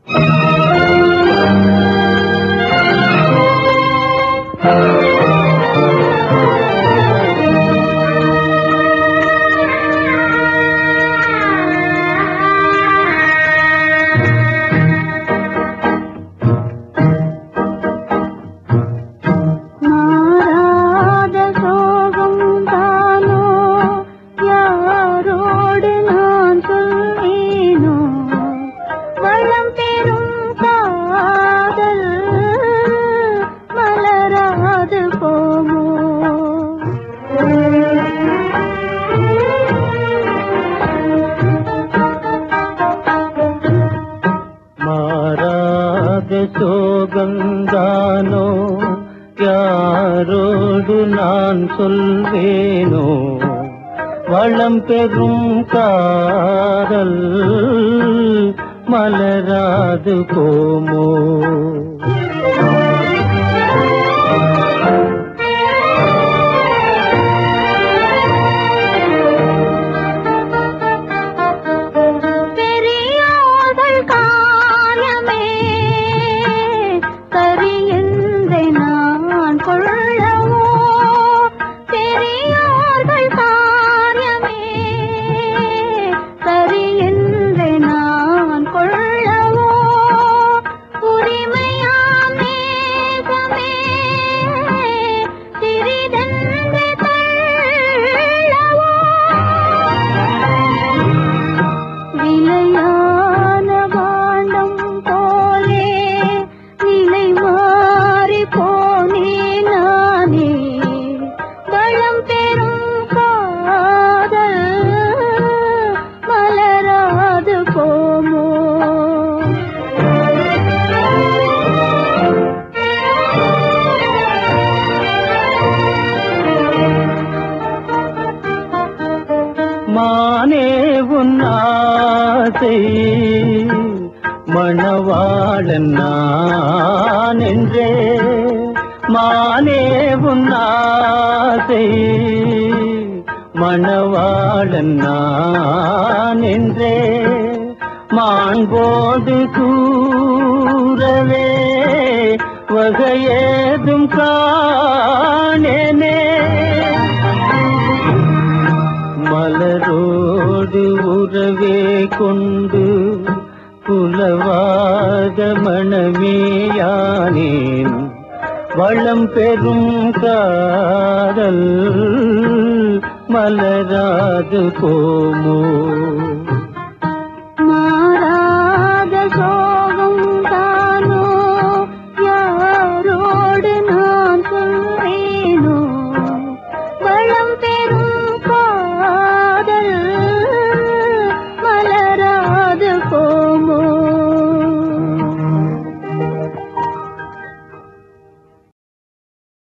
சோகந்தானோ யாரோடு நான் சொல்வேனோ வளம் பெறும் காதல் மலராது போமோ மானே உன் ஆசை மணவாளன் நான் என்றே மானே உன் ஆசை மணவாளன் நான் என்றே மாண்போடு கூறவே வகையேதும் காணேனே மலரோடு உறவே கொண்டு புலவாத மணமேயானேன் வளம் பெறும் காதல் மலராது போமோ